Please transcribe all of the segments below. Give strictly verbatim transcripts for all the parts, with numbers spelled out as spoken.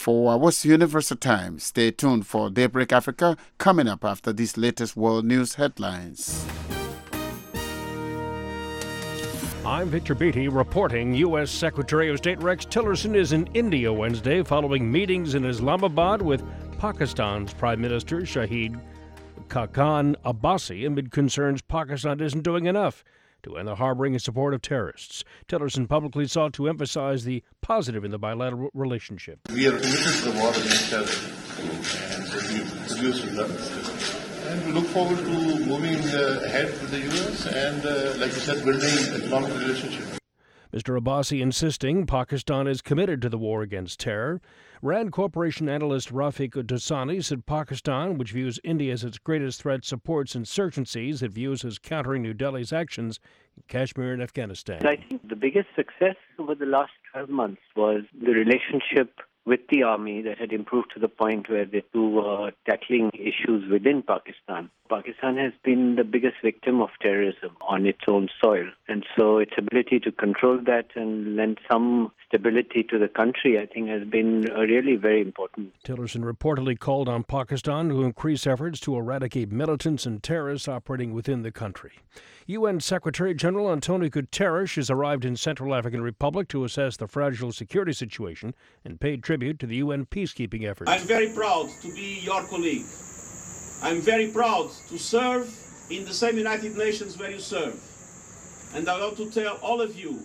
for What's Universal Time. Stay tuned for Daybreak Africa coming up after these latest world news headlines. I'm Victor Beattie reporting U S Secretary of State Rex Tillerson is in India Wednesday following meetings in Islamabad with Pakistan's Prime Minister Shahid Khaqan Abbasi amid concerns Pakistan isn't doing enough to end the harboring and support of terrorists. Tillerson publicly sought to emphasize the positive in the bilateral relationship. We are committed to the war against terrorism and we produce results. And we look forward to moving uh, ahead with the U S and, uh, like you said, building economic relationship. Mister Abbasi insisting Pakistan is committed to the war against terror. Rand Corporation analyst Rafiq Dosani said Pakistan, which views India as its greatest threat, supports insurgencies it views as countering New Delhi's actions in Kashmir and Afghanistan. I think the biggest success over the last twelve months was the relationship with the army that had improved to the point where the two were tackling issues within Pakistan. Pakistan has been the biggest victim of terrorism on its own soil. And so its ability to control that and lend some stability to the country, I think, has been uh, really very important. Tillerson reportedly called on Pakistan to increase efforts to eradicate militants and terrorists operating within the country. U N Secretary General Antonio Guterres has arrived in Central African Republic to assess the fragile security situation and paid tribute to the U N peacekeeping efforts. I'm very proud to be your colleague. I'm very proud to serve in the same United Nations where you serve. And I want to tell all of you,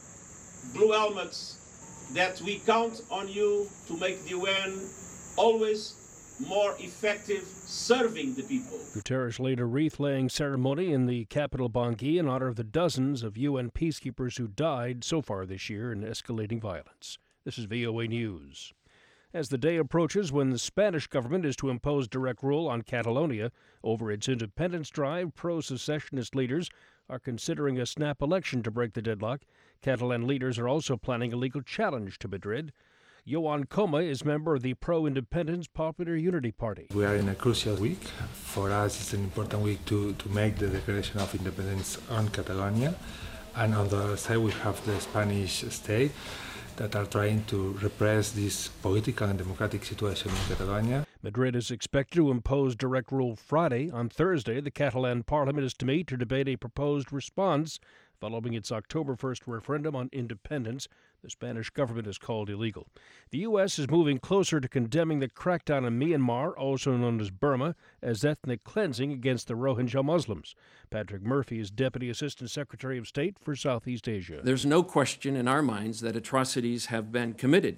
Blue Helmets, that we count on you to make the U N always more effective serving the people. Guterres laid a wreath-laying ceremony in the capital Bangui in honor of the dozens of U N peacekeepers who died so far this year in escalating violence. This is V O A News. As the day approaches when the Spanish government is to impose direct rule on Catalonia over its independence drive, pro-secessionist leaders are considering a snap election to break the deadlock. Catalan leaders are also planning a legal challenge to Madrid. Joan Coma is member of the pro-independence Popular Unity Party. We are in a crucial week. For us, it's an important week to, to make the declaration of independence on Catalonia. And on the other side, we have the Spanish state that are trying to repress this political and democratic situation in Catalonia. Madrid is expected to impose direct rule Friday. On Thursday, the Catalan parliament is to meet to debate a proposed response following its October first referendum on independence the Spanish government has called illegal. The U S is moving closer to condemning the crackdown in Myanmar, also known as Burma, as ethnic cleansing against the Rohingya Muslims. Patrick Murphy is Deputy Assistant Secretary of State for Southeast Asia. There's no question in our minds that atrocities have been committed,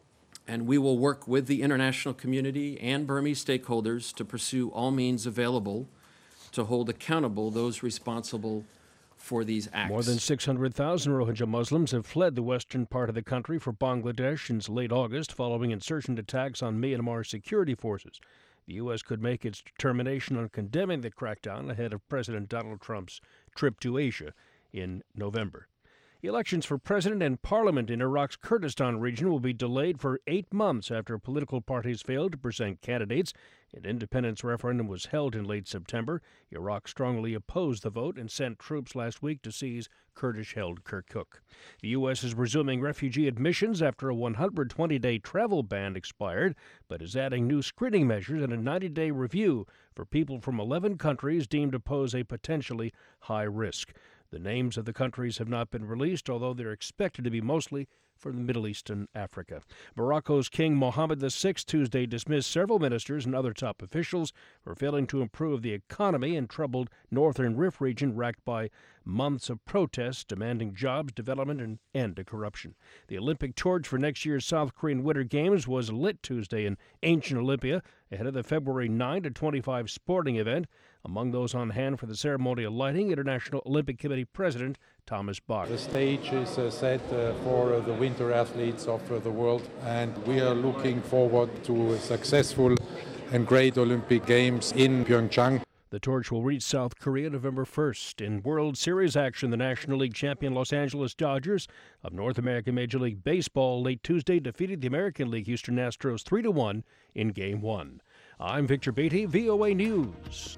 and we will work with the international community and Burmese stakeholders to pursue all means available to hold accountable those responsible for these acts. More than six hundred thousand Rohingya Muslims have fled the western part of the country for Bangladesh since late August following insurgent attacks on Myanmar security forces. The U S could make its determination on condemning the crackdown ahead of President Donald Trump's trip to Asia in November. Elections for president and parliament in Iraq's Kurdistan region will be delayed for eight months after political parties failed to present candidates. An independence referendum was held in late September. Iraq strongly opposed the vote and sent troops last week to seize Kurdish-held Kirkuk. The U S is resuming refugee admissions after a one hundred twenty day travel ban expired, but is adding new screening measures and a ninety day review for people from eleven countries deemed to pose a potentially high risk. The names of the countries have not been released, although they're expected to be mostly from the Middle East and Africa. Morocco's King Mohammed the sixth Tuesday dismissed several ministers and other top officials for failing to improve the economy in troubled northern Rif region racked by months of protests demanding jobs, development, and end to corruption. The Olympic torch for next year's South Korean Winter Games was lit Tuesday in ancient Olympia ahead of the February ninth to twenty-fifth sporting event. Among those on hand for the ceremonial lighting, International Olympic Committee President Thomas Bach. The stage is uh, set uh, for uh, the winter athletes of uh, the world, and we are looking forward to a successful and great Olympic Games in Pyeongchang. The torch will reach South Korea November first. In World Series action, the National League champion Los Angeles Dodgers of North American Major League Baseball late Tuesday defeated the American League Houston Astros three to one in Game one. I'm Victor Beattie, V O A News.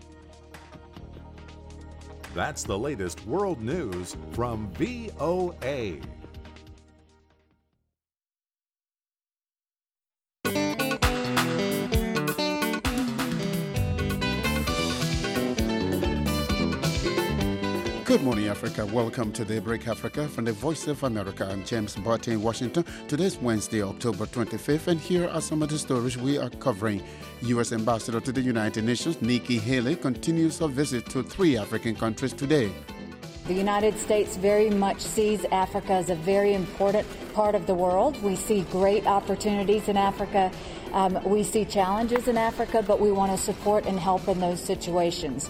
That's the latest world news from V O A. Good morning, Africa. Welcome to Daybreak Africa from the Voice of America. I'm James Barty in Washington. Today's Wednesday, October twenty-fifth, and here are some of the stories we are covering. U S Ambassador to the United Nations, Nikki Haley, continues her visit to three African countries today. The United States very much sees Africa as a very important part of the world. We see great opportunities in Africa. Um, we see challenges in Africa, but we want to support and help in those situations.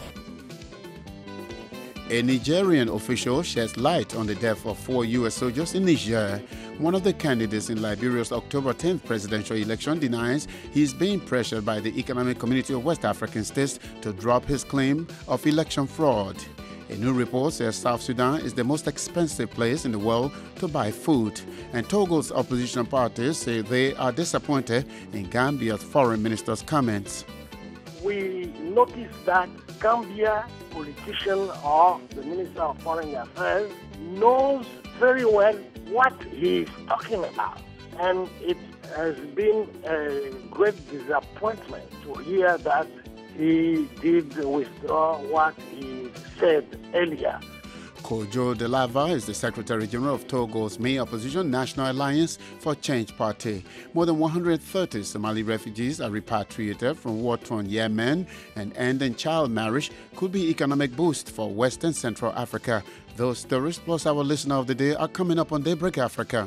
A Nigerian official sheds light on the death of four U S soldiers in Niger. One of the candidates in Liberia's October tenth presidential election denies he's being pressured by the Economic Community of West African States to drop his claim of election fraud. A new report says South Sudan is the most expensive place in the world to buy food. And Togo's opposition parties say they are disappointed in Gambia's foreign minister's comments. We noticed that Gambia politician or the Minister of Foreign Affairs knows very well what he is talking about. And it has been a great disappointment to hear that he did withdraw what he said earlier. Kojo Delava is the Secretary General of Togo's main opposition, National Alliance for Change Party. More than one hundred thirty Somali refugees are repatriated from war-torn Yemen, and ending child marriage could be economic boost for West and Central Africa. Those stories plus our listener of the day are coming up on Daybreak Africa.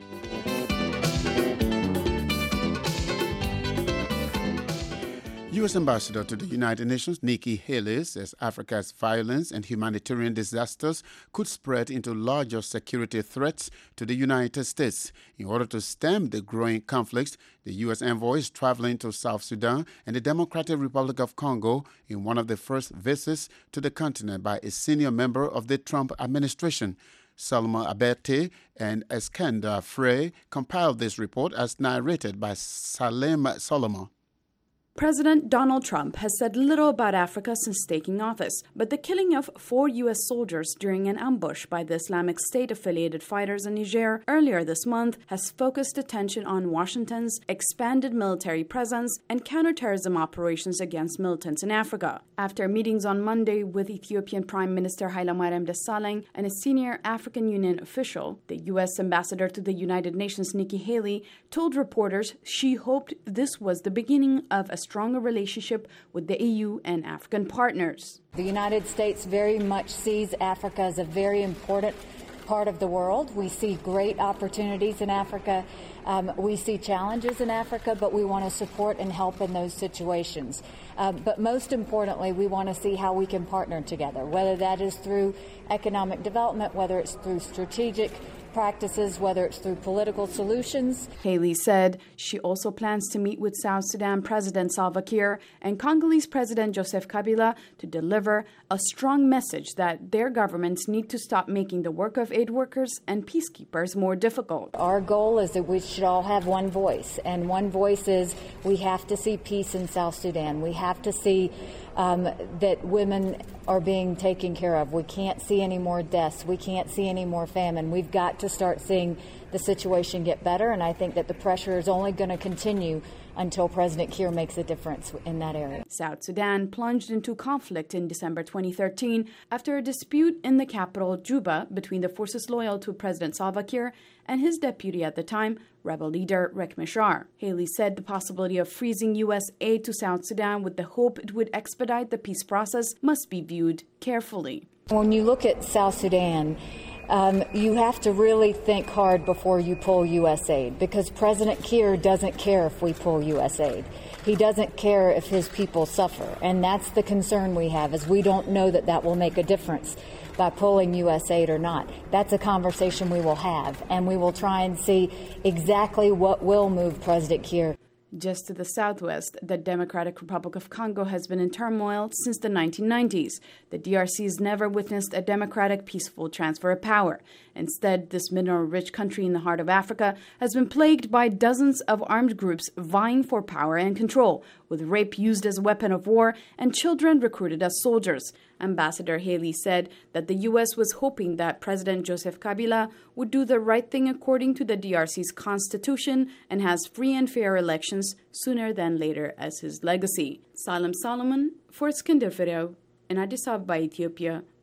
U S Ambassador to the United Nations, Nikki Haley, says Africa's violence and humanitarian disasters could spread into larger security threats to the United States. In order to stem the growing conflicts, the U S envoy is traveling to South Sudan and the Democratic Republic of Congo in one of the first visits to the continent by a senior member of the Trump administration. Solomon Abete and Eskander Frey compiled this report as narrated by Salem Solomon. President Donald Trump has said little about Africa since taking office, but the killing of four U S soldiers during an ambush by the Islamic State-affiliated fighters in Niger earlier this month has focused attention on Washington's expanded military presence and counterterrorism operations against militants in Africa. After meetings on Monday with Ethiopian Prime Minister Hailemariam Desalegn and a senior African Union official, the U S ambassador to the United Nations, Nikki Haley, told reporters she hoped this was the beginning of a stronger relationship with the E U and African partners. The United States very much sees Africa as a very important part of the world. We see great opportunities in Africa. Um, we see challenges in Africa, but we want to support and help in those situations. Uh, but most importantly, we want to see how we can partner together, whether that is through economic development, whether it's through strategic practices, whether it's through political solutions. Haley said she also plans to meet with South Sudan President Salva Kiir and Congolese President Joseph Kabila to deliver a strong message that their governments need to stop making the work of aid workers and peacekeepers more difficult. Our goal is that we should all have one voice, and one voice is we have to see peace in South Sudan. We have to see Um, that women are being taken care of. We can't see any more deaths. We can't see any more famine. We've got to start seeing the situation get better, and I think that the pressure is only going to continue until President Kiir makes a difference in that area. South Sudan plunged into conflict in December twenty thirteen after a dispute in the capital, Juba, between the forces loyal to President Salva Kiir and his deputy at the time, rebel leader Riek Machar. Haley said the possibility of freezing U S aid to South Sudan with the hope it would expedite the peace process must be viewed carefully. When you look at South Sudan, Um, you have to really think hard before you pull U S aid, because President Kiir doesn't care if we pull U S aid. He doesn't care if his people suffer, and that's the concern we have, is we don't know that that will make a difference by pulling U S aid or not. That's a conversation we will have, and we will try and see exactly what will move President Kiir. Just to the southwest, the Democratic Republic of Congo has been in turmoil since the nineteen nineties. The D R C has never witnessed a democratic, peaceful transfer of power. Instead, this mineral-rich country in the heart of Africa has been plagued by dozens of armed groups vying for power and control, with rape used as a weapon of war and children recruited as soldiers. Ambassador Haley said that the U S was hoping that President Joseph Kabila would do the right thing according to the D R C's constitution and has free and fair elections sooner than later as his legacy. Salem Solomon for Iskender Firao in Addis Ababa, Ethiopia,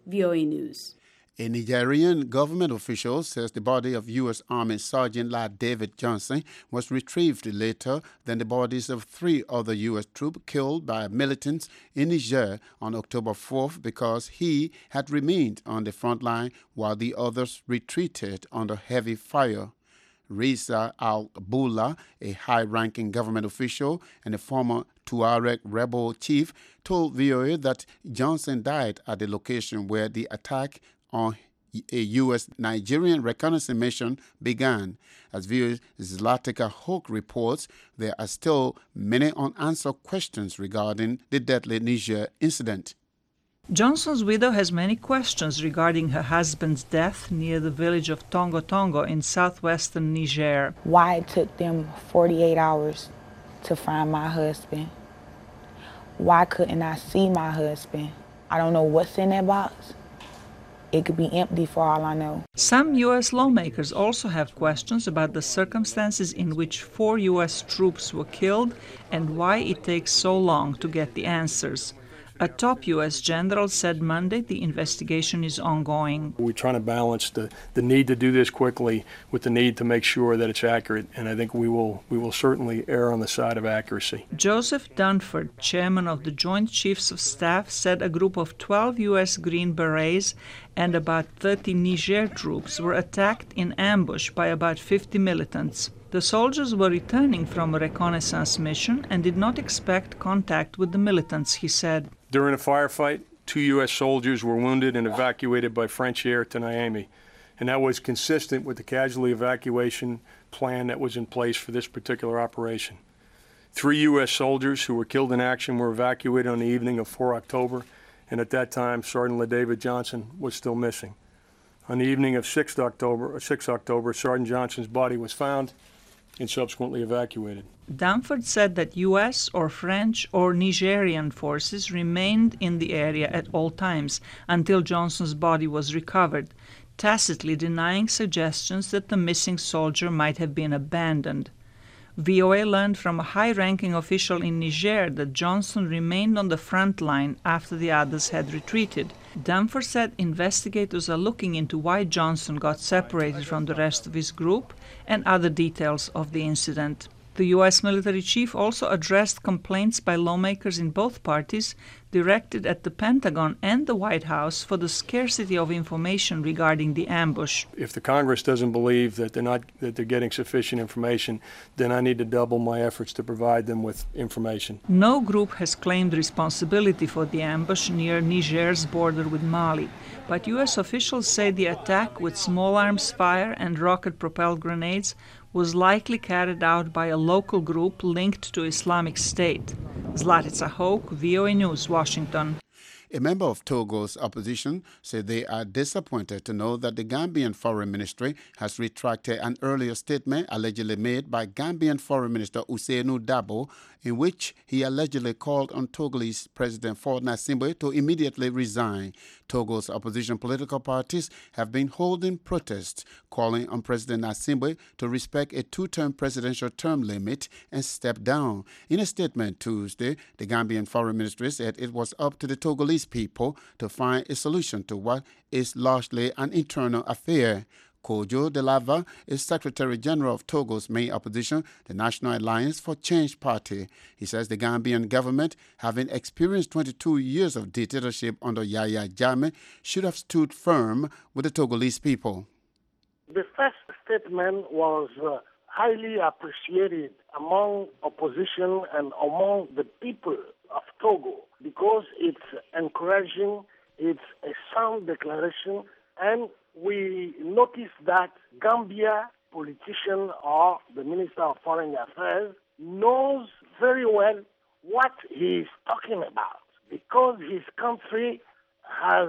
V O A News. A Nigerian government official says the body of U S. Army Sergeant Lad David Johnson was retrieved later than the bodies of three other U S troops killed by militants in Niger on October fourth because he had remained on the front line while the others retreated under heavy fire. Risa Al-Bula, a high-ranking government official and a former Tuareg rebel chief, told V O A that Johnson died at the location where the attack on a U S. Nigerian reconnaissance mission began. As V O A's Zlatica Hoke reports, there are still many unanswered questions regarding the deadly Niger incident. Johnson's widow has many questions regarding her husband's death near the village of Tongo Tongo in southwestern Niger. Why it took them forty-eight hours to find my husband? Why couldn't I see my husband? I don't know what's in that box. It could be empty for all I know. Some U S lawmakers also have questions about the circumstances in which four U S troops were killed and why it takes so long to get the answers. A top U S general said Monday the investigation is ongoing. We're trying to balance the, the need to do this quickly with the need to make sure that it's accurate, and I think we will we will certainly err on the side of accuracy. Joseph Dunford, chairman of the Joint Chiefs of Staff, said a group of twelve U S Green Berets and about thirty Niger troops were attacked in ambush by about fifty militants. The soldiers were returning from a reconnaissance mission and did not expect contact with the militants, he said. During a firefight, two U S soldiers were wounded and evacuated by French air to Niamey, and that was consistent with the casualty evacuation plan that was in place for this particular operation. Three U S soldiers who were killed in action were evacuated on the evening of the fourth of October, and at that time, Sergeant Lad David Johnson was still missing. On the evening of the sixth of October, sixth of October, Sergeant Johnson's body was found and subsequently evacuated. Dunford said that U S or French or Nigerian forces remained in the area at all times until Johnson's body was recovered, tacitly denying suggestions that the missing soldier might have been abandoned. V O A learned from a high-ranking official in Niger that Johnson remained on the front line after the others had retreated. Dunford said investigators are looking into why Johnson got separated from the rest of his group and other details of the incident. The U S military chief also addressed complaints by lawmakers in both parties directed at the Pentagon and the White House for the scarcity of information regarding the ambush. If the Congress doesn't believe that they're not that they're getting sufficient information, then I need to double my efforts to provide them with information. No group has claimed responsibility for the ambush near Niger's border with Mali, but U S officials say the attack with small arms fire and rocket-propelled grenades was likely carried out by a local group linked to Islamic State. Zlatica Hoke, V O A News, Washington. A member of Togo's opposition said they are disappointed to know that the Gambian Foreign Ministry has retracted an earlier statement allegedly made by Gambian Foreign Minister Ousainou Dabo, in which he allegedly called on Togolese President Faure Gnassingbé to immediately resign. Togo's opposition political parties have been holding protests calling on President Gnassingbé to respect a two-term presidential term limit and step down. In a statement Tuesday, the Gambian Foreign Ministry said it was up to the Togolese people to find a solution to what is largely an internal affair. Kojo Delava is Secretary General of Togo's main opposition, the National Alliance for Change Party. He says the Gambian government, having experienced twenty-two years of dictatorship under Yahya Jammeh, should have stood firm with the Togolese people. The first statement was uh, highly appreciated among opposition and among the people of Togo because it's encouraging, it's a sound declaration, and we noticed that Gambia politician or the Minister of Foreign Affairs knows very well what he is talking about because his country has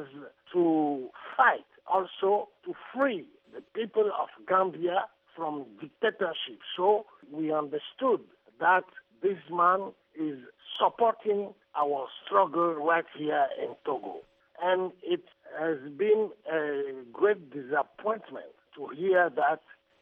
to fight also to free the people of Gambia from dictatorship. So we understood that this man is supporting our struggle right here in Togo. And it has been a great disappointment to hear that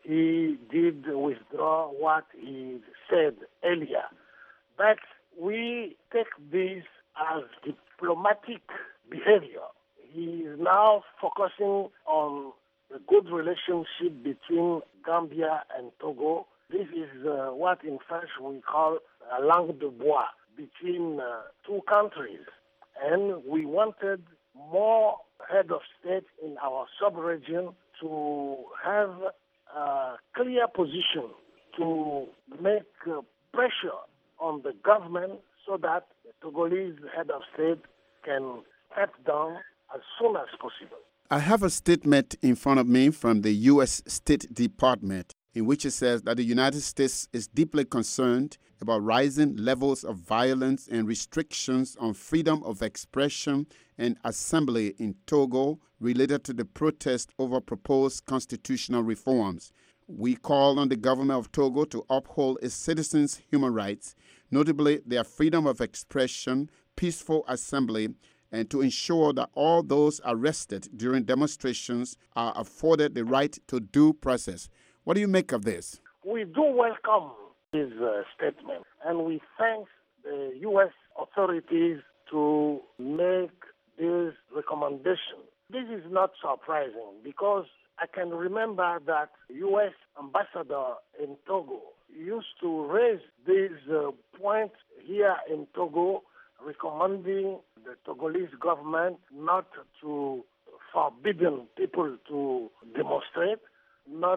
he did withdraw what he said earlier. But we take this as diplomatic behavior. he is now focusing on the good relationship between Gambia and Togo. This is uh, what in French we call a langue de bois between uh, two countries. And we wanted more head of state in our sub-region to have a clear position to make uh, pressure on the government so that the Togolese head of state can step down as soon as possible. I have a statement in front of me from the U S State Department in which it says that the United States is deeply concerned about rising levels of violence and restrictions on freedom of expression and assembly in Togo related to the protest over proposed constitutional reforms. We call on the government of Togo to uphold its citizens' human rights, notably their freedom of expression, peaceful assembly, and to ensure that all those arrested during demonstrations are afforded the right to due process. What do you make of this? We do welcome this uh, statement, and we thank the U S authorities to make this recommendation. This is not surprising because I can remember that U S ambassador in Togo used to raise this uh, point here in Togo, recommending the Togolese government not to forbidden people to demonstrate, not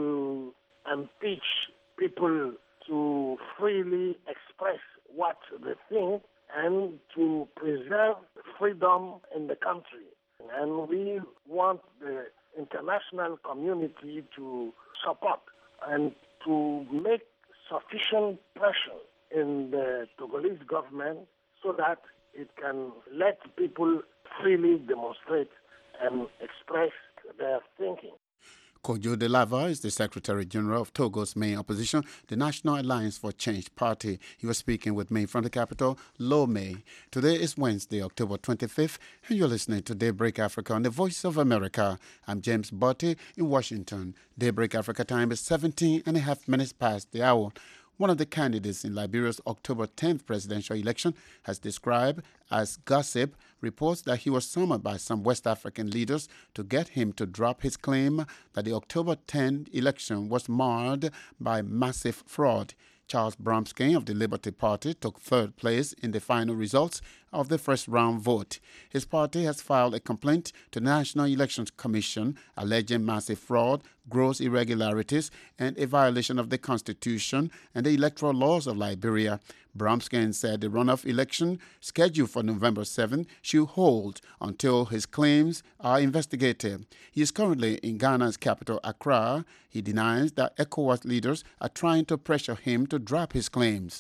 to impeach people to freely express what they think, and to preserve freedom in the country. And we want the international community to support and to make sufficient pressure in the Togolese government so that it can let people freely demonstrate and express their thinking. Kojo Delava is the Secretary General of Togo's main opposition, the National Alliance for Change Party. He was speaking with me from the capital, Lomé. Today is Wednesday, October twenty-fifth, and you're listening to Daybreak Africa on the Voice of America. I'm James Botti in Washington. Daybreak Africa time is seventeen and a half minutes past the hour. One of the candidates in Liberia's October tenth presidential election has described as gossip reports that he was summoned by some West African leaders to get him to drop his claim that the October tenth election was marred by massive fraud. Charles Bromsky of the Liberty Party took third place in the final results of the first round vote. His party has filed a complaint to the National Elections Commission alleging massive fraud, gross irregularities, and a violation of the Constitution and the electoral laws of Liberia. Bromsky said the runoff election, scheduled for November seventh, should hold until his claims are investigated. He is currently in Ghana's capital, Accra. He denies that ECOWAS leaders are trying to pressure him to drop his claims.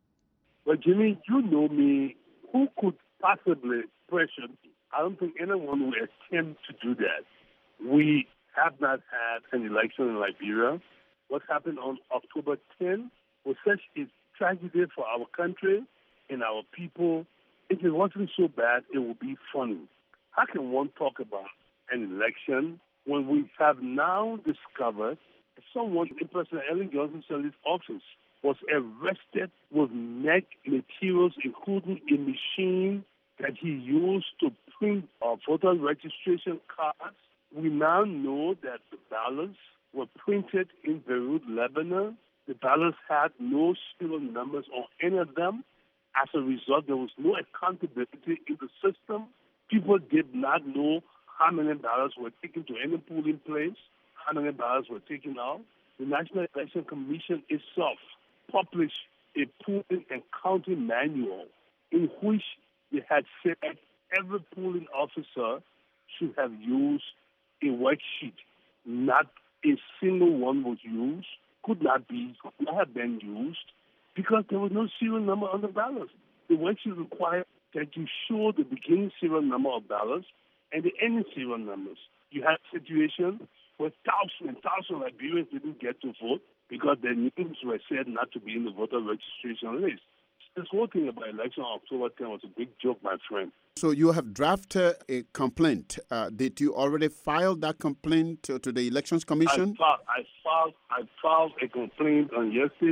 But Jimmy, you know me. Who could possibly pressure me? I don't think anyone will attempt to do that. We have not had an election in Liberia. What happened on October tenth was such a tragedy for our country and our people. If it wasn't so bad, it would be funny. How can one talk about an election when we have now discovered someone in President Ellen Johnson Sirleaf's office was arrested with neck materials, including a machine that he used to print our voter registration cards? We now know that the ballots were printed in Beirut, Lebanon. The ballots had no serial numbers on any of them. As a result, there was no accountability in the system. People did not know how many ballots were taken to any polling place, how many ballots were taken out. The National Election Commission itself published a polling and counting manual in which they had said every polling officer should have used a worksheet. Not a single one was used, could not be, could not have been used, because there was no serial number on the ballots. The worksheet required that you show the beginning serial number of ballots and the ending serial numbers. You had a situation where thousands and thousands of Liberians didn't get to vote because their names were said not to be in the voter registration list. This whole thing about election on October tenth was a big joke, my friend. So you have drafted a complaint. Uh, did you already file that complaint to, to the Elections Commission? I filed, I filed, I filed a complaint on yesterday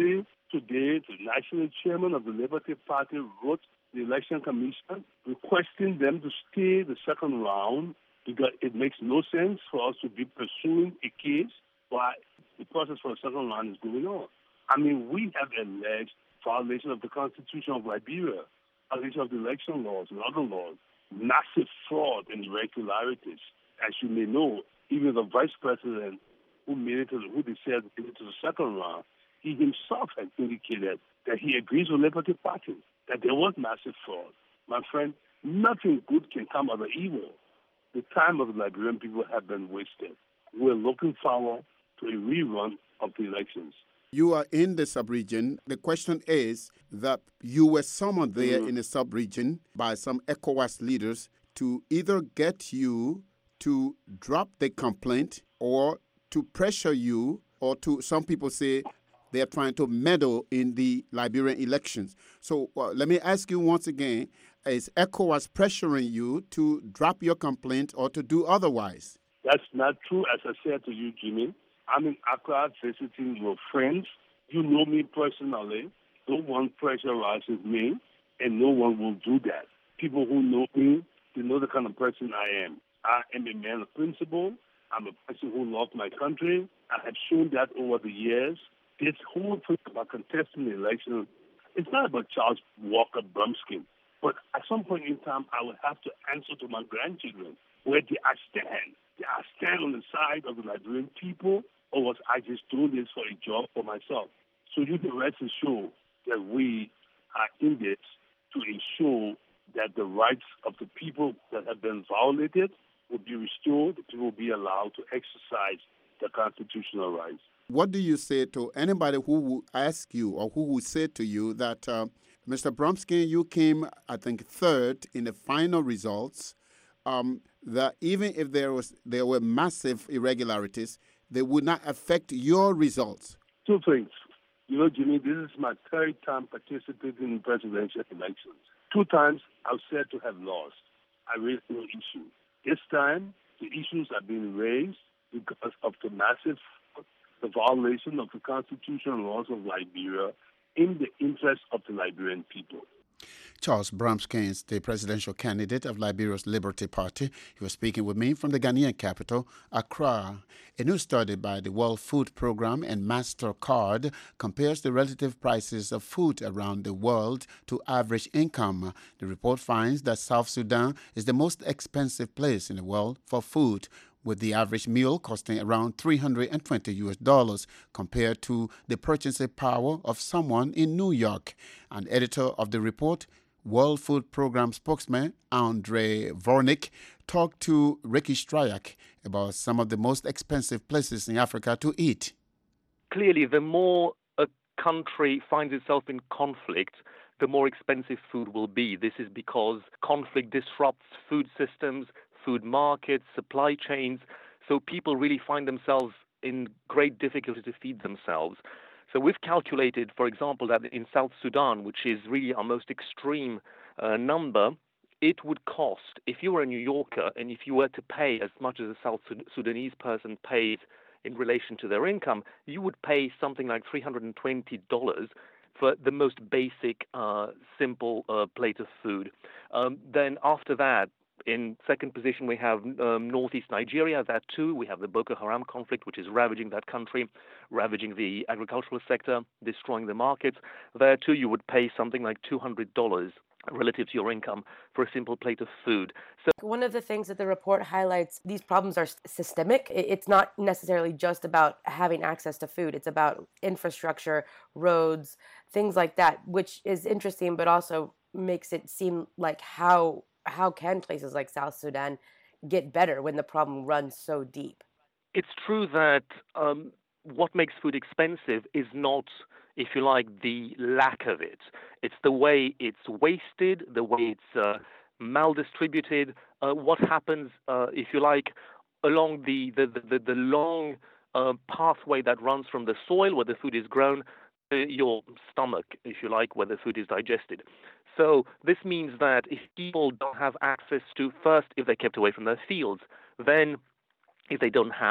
today, the national chairman of the Liberty Party wrote the Election Commission requesting them to stay the second round because it makes no sense for us to be pursuing a case while the process for the second round is going on. I mean, we have alleged violation of the Constitution of Liberia, violation of the election laws and other laws, massive fraud and irregularities. As you may know, even the vice president who made it to the, who they said into the second round, he himself has indicated that he agrees with Liberty Party, that there was massive fraud. My friend, nothing good can come out of evil. The time of the Liberian people have been wasted. We're looking forward to a rerun of the elections. You are in the sub-region. The question is that you were summoned there mm-hmm. in the sub-region by some ECOWAS leaders to either get you to drop the complaint or to pressure you, or to, some people say, they are trying to meddle in the Liberian elections. So uh, let me ask you once again, is ECOWAS pressuring you to drop your complaint or to do otherwise? That's not true, as I said to you, Jimmy. I'm in Accra visiting your friends. You know me personally. No one pressurizes me, and no one will do that. People who know me, they know the kind of person I am. I am a man of principle. I'm a person who loves my country. I have shown that over the years. This whole thing about contesting the election, it's not about Charles Walker Brumskin. But at some point in time, I will have to answer to my grandchildren where did I stand? Did I stand on the side of the Liberian people, or was I just doing this for a job for myself? So you can rest assured that we are in this to ensure that the rights of the people that have been violated will be restored, the people will be allowed to exercise their constitutional rights. What do you say to anybody who will ask you or who will say to you that, uh, Mister Brumskin, you came, I think, third in the final results, um, that even if there was there were massive irregularities, they would not affect your results? Two things. You know, Jimmy, this is my third time participating in presidential elections. Two times I've said to have lost. I raised no issue. This time, the issues are being raised because of the massive the violation of the constitutional laws of Liberia in the interest of the Liberian people. Charles Brumskin is the presidential candidate of Liberia's Liberty Party. He was speaking with me from the Ghanaian capital, Accra. A new study by the World Food Programme and MasterCard compares the relative prices of food around the world to average income. The report finds that South Sudan is the most expensive place in the world for food, with the average meal costing around three hundred twenty U S dollars compared to the purchasing power of someone in New York. An editor of the report, World Food Programme spokesman Andre Vornik, talked to Ricky Stryak about some of the most expensive places in Africa to eat. Clearly, the more a country finds itself in conflict, the more expensive food will be. This is because conflict disrupts food systems, food markets, supply chains, so people really find themselves in great difficulty to feed themselves. So we've calculated, for example, that in South Sudan, which is really our most extreme uh, number, it would cost, if you were a New Yorker and if you were to pay as much as a South Sudanese person pays in relation to their income, you would pay something like three hundred twenty dollars for the most basic, uh, simple uh, plate of food. Um, then after that, in second position, we have um, northeast Nigeria. That too, we have the Boko Haram conflict, which is ravaging that country, ravaging the agricultural sector, destroying the markets. There too, you would pay something like two hundred dollars relative to your income for a simple plate of food. So one of the things that the report highlights, these problems are systemic. It's not necessarily just about having access to food. It's about infrastructure, roads, things like that, which is interesting, but also makes it seem like how how can places like South Sudan get better when the problem runs so deep? It's true that um, what makes food expensive is not, if you like, the lack of it. It's the way it's wasted, the way it's uh, maldistributed, uh, what happens, uh, if you like, along the, the, the, the long uh, pathway that runs from the soil where the food is grown to your stomach, if you like, where the food is digested. So this means that if people don't have access to, first, if they're kept away from their fields, then if they don't have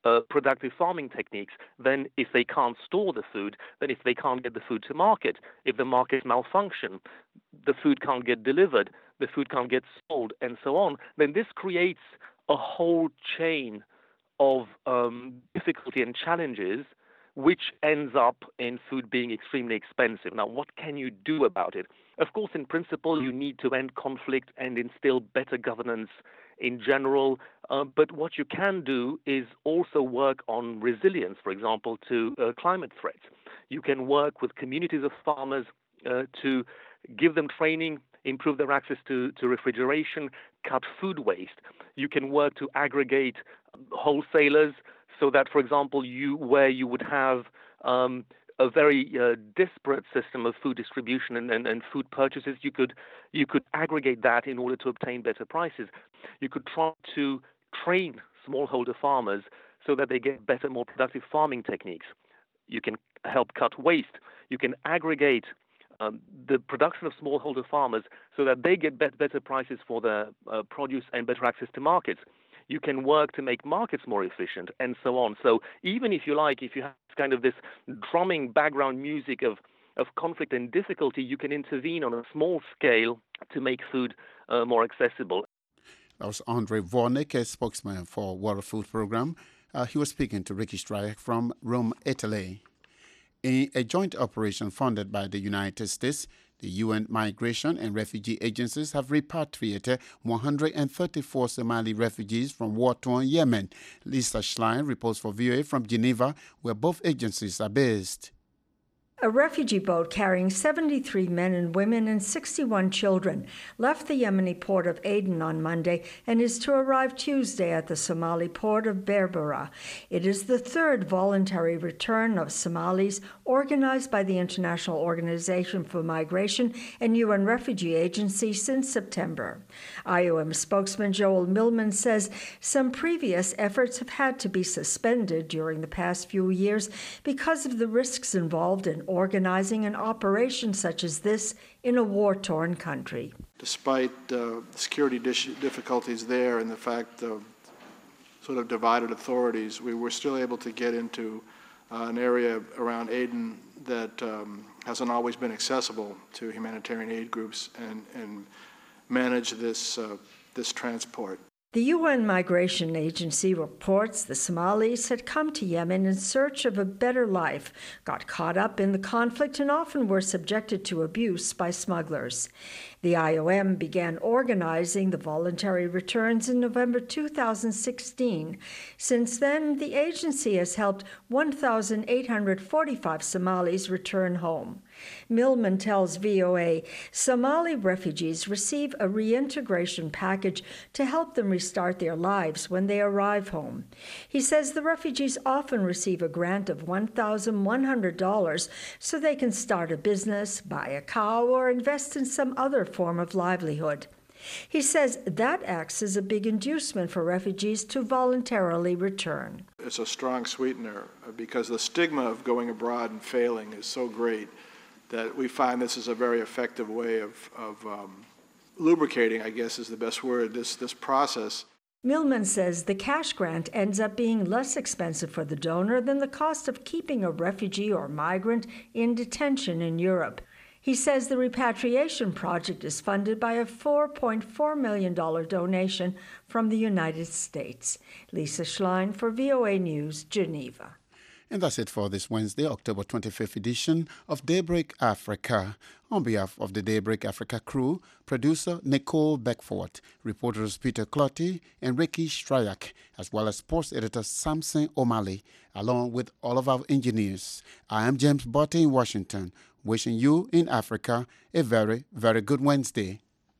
uh, productive farming techniques, then if they can't store the food, then if they can't get the food to market, if the market malfunction, the food can't get delivered, the food can't get sold, and so on, then this creates a whole chain of um, difficulty and challenges, which ends up in food being extremely expensive. Now, what can you do about it? Of course, in principle, you need to end conflict and instill better governance in general. Uh, but what you can do is also work on resilience, for example, to uh, climate threats. You can work with communities of farmers uh, to give them training, improve their access to, to refrigeration, cut food waste. You can work to aggregate wholesalers so that, for example, you where you would have um, a very uh, disparate system of food distribution and, and, and food purchases, you could you could aggregate that in order to obtain better prices. You could try to train smallholder farmers so that they get better, more productive farming techniques. You can help cut waste. You can aggregate um, the production of smallholder farmers so that they get bet- better prices for their uh, produce and better access to markets. You can work to make markets more efficient, and so on. So even if you like, if you have kind of this drumming background music of, of conflict and difficulty, you can intervene on a small scale to make food uh, more accessible. That was Andrei Vornik, a spokesman for World Food Programme. Uh, he was speaking to Ricky Stryak from Rome, Italy. In a joint operation funded by the United States, the U N Migration and Refugee Agencies have repatriated one hundred thirty-four Somali refugees from war-torn Yemen. Lisa Schlein reports for V O A from Geneva, where both agencies are based. A refugee boat carrying seventy-three men and women and sixty-one children left the Yemeni port of Aden on Monday and is to arrive Tuesday at the Somali port of Berbera. It is the third voluntary return of Somalis organized by the International Organization for Migration and U N Refugee Agency since September. I O M spokesman Joel Millman says some previous efforts have had to be suspended during the past few years because of the risks involved in organizing an operation such as this in a war-torn country. Despite uh, security dis- difficulties there and the fact of sort of divided authorities, we were still able to get into uh, an area around Aden that um, hasn't always been accessible to humanitarian aid groups and, and manage this, uh, this transport. The U N Migration Agency reports the Somalis had come to Yemen in search of a better life, got caught up in the conflict, and often were subjected to abuse by smugglers. The I O M began organizing the voluntary returns in November two thousand sixteen. Since then, the agency has helped one thousand eight hundred forty-five Somalis return home. Millman tells V O A Somali refugees receive a reintegration package to help them restart their lives when they arrive home. He says the refugees often receive a grant of one thousand one hundred dollars so they can start a business, buy a cow, or invest in some other form of livelihood. He says that acts as a big inducement for refugees to voluntarily return. It's a strong sweetener because the stigma of going abroad and failing is so great that we find this is a very effective way of, of um, lubricating, I guess is the best word, this, this process. Millman says the cash grant ends up being less expensive for the donor than the cost of keeping a refugee or migrant in detention in Europe. He says the repatriation project is funded by a four point four million dollars donation from the United States. Lisa Schlein for V O A News, Geneva. And that's it for this Wednesday, October twenty-fifth edition of Daybreak Africa. On behalf of the Daybreak Africa crew, producer Nicole Beckford, reporters Peter Clotty and Ricky Stryak, as well as sports editor Samson O'Malley, along with all of our engineers. I am James Botte in Washington, wishing you in Africa a very, very good Wednesday.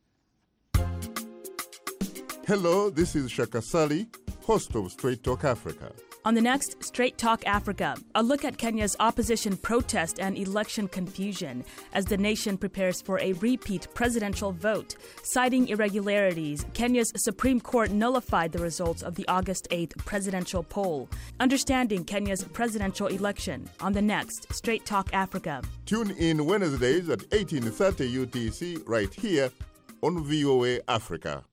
Hello, this is Shaka Sali, host of Straight Talk Africa. On the next Straight Talk Africa, a look at Kenya's opposition protest and election confusion as the nation prepares for a repeat presidential vote. Citing irregularities, Kenya's Supreme Court nullified the results of the August eighth presidential poll. Understanding Kenya's presidential election on the next Straight Talk Africa. Tune in Wednesdays at eighteen thirty U T C right here on V O A Africa.